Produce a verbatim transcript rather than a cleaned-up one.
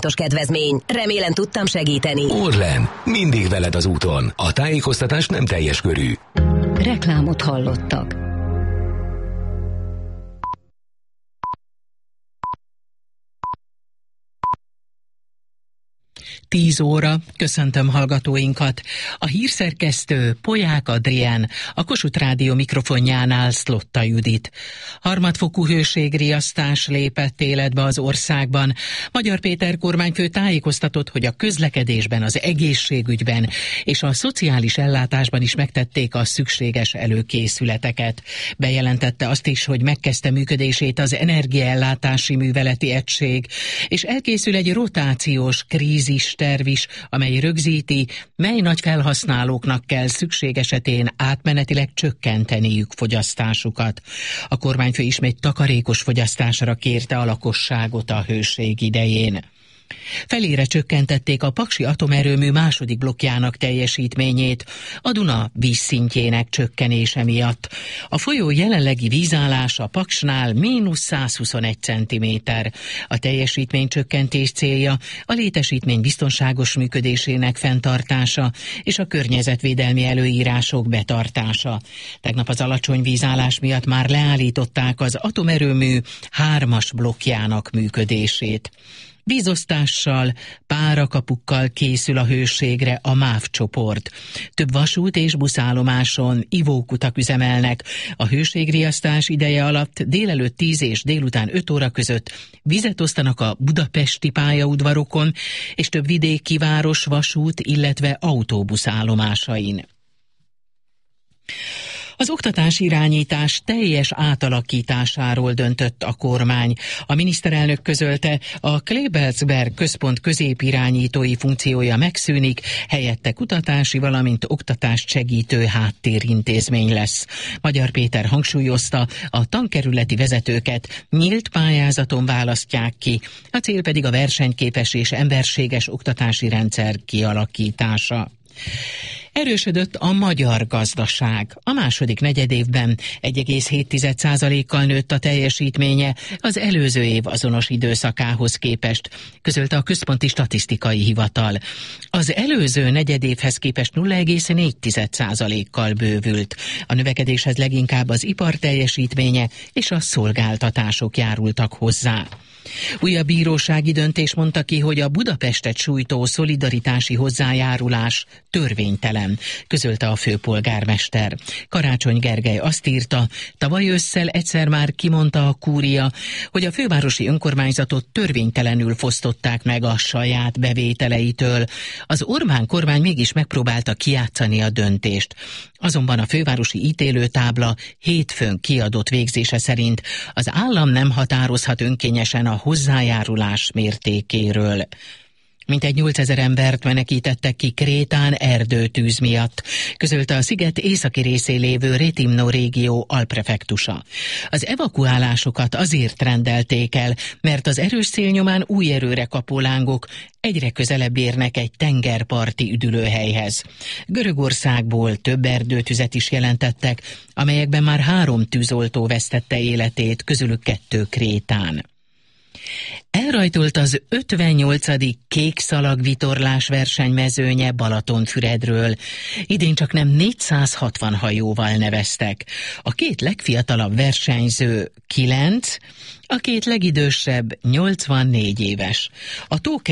forintos kedvezmény. Remélem tudtam segíteni. Orlen, mindig veled az úton. A tájékoztatás nem teljes körű. Reklámot hallottak. Tíz óra, köszöntöm hallgatóinkat. A hírszerkesztő Polyák Adrián, a Kossuth Rádió mikrofonjánál Szlotta Judit. Harmadfokú hőségriasztás lépett életbe az országban. Magyar Péter kormányfő tájékoztatott, hogy a közlekedésben, az egészségügyben és a szociális ellátásban is megtették a szükséges előkészületeket. Bejelentette azt is, hogy megkezdte működését az energiaellátási műveleti egység, és elkészül egy rotációs krízis terv is, amely rögzíti, mely nagy felhasználóknak kell szükség esetén átmenetileg csökkenteniük fogyasztásukat. A kormányfő ismét takarékos fogyasztásra kérte a lakosságot a hőség idején. Felére csökkentették a paksi atomerőmű második blokkjának teljesítményét a Duna vízszintjének csökkenése miatt. A folyó jelenlegi vízállása Paksnál mínusz száz huszonegy centiméter. A teljesítmény csökkentés célja a létesítmény biztonságos működésének fenntartása és a környezetvédelmi előírások betartása. Tegnap az alacsony vízállás miatt már leállították az atomerőmű hármas blokkjának működését. Vízosztással, párakapukkal készül a hőségre a MÁV csoport. Több vasút és buszállomáson ivókutak üzemelnek. A hőségriasztás ideje alatt délelőtt tíz és délután öt óra között vizet osztanak a budapesti pályaudvarokon és több vidéki város vasút, illetve autóbuszállomásain. Az oktatási irányítás teljes átalakításáról döntött a kormány. A miniszterelnök közölte, a Klebersberg központ középirányítói funkciója megszűnik, helyette kutatási, valamint oktatást segítő háttérintézmény lesz. Magyar Péter hangsúlyozta, a tankerületi vezetőket nyílt pályázaton választják ki, a cél pedig a versenyképes és emberséges oktatási rendszer kialakítása. Erősödött a magyar gazdaság. A második negyedévben egy egész hét százalékkal nőtt a teljesítménye az előző év azonos időszakához képest, közölte a Központi Statisztikai Hivatal. Az előző negyedévhez képest nulla egész négy százalékkal bővült. A növekedéshez leginkább az ipar teljesítménye és a szolgáltatások járultak hozzá. Újabb bírósági döntés mondta ki, hogy a Budapestet sújtó szolidaritási hozzájárulás törvénytelen, közölte a főpolgármester. Karácsony Gergely azt írta, tavaly ősszel egyszer már kimondta a kúria, hogy a fővárosi önkormányzatot törvénytelenül fosztották meg a saját bevételeitől. Az Orbán kormány mégis megpróbálta kijátszani a döntést. Azonban a fővárosi ítélőtábla hétfőn kiadott végzése szerint az állam nem határozhat önkényesen a hozzájárulás mértékéről. Mintegy nyolcezer embert menekítettek ki Krétán erdőtűz miatt, közölte a sziget északi részén lévő Retimno régió alprefektusa. Az evakuálásokat azért rendelték el, mert az erős szél nyomán új erőre kapó lángok egyre közelebb érnek egy tengerparti üdülőhelyhez. Görögországból több erdőtüzet is jelentettek, amelyekben már három tűzoltó vesztette életét, közülük kettő Krétán. Elrajtolt az ötvennyolcadik kékszalag vitorlás versenymezőnye Balatonfüredről. Idén csak nem négyszázhatvan hajóval neveztek. A két legfiatalabb versenyző kilenc, a két legidősebb nyolcvannégy éves. A tó